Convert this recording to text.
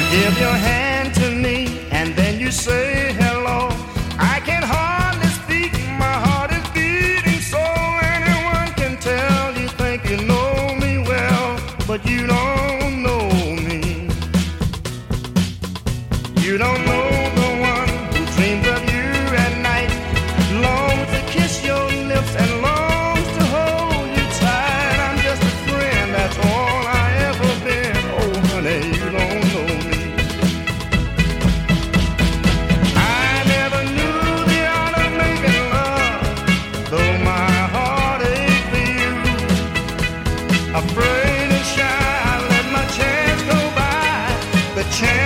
Give your hand to me and then you say hello. I can hardly speak, my heart is beating so. Anyone can tell you think you know me well, but you don't know me. You don't know the one who dreams of you at night, longs to kiss your lips and longs to hold you tight. I'm just a friend, that's all I ever been. Oh honey, you don't know me. Afraid and shy, I let my chance go by. The chance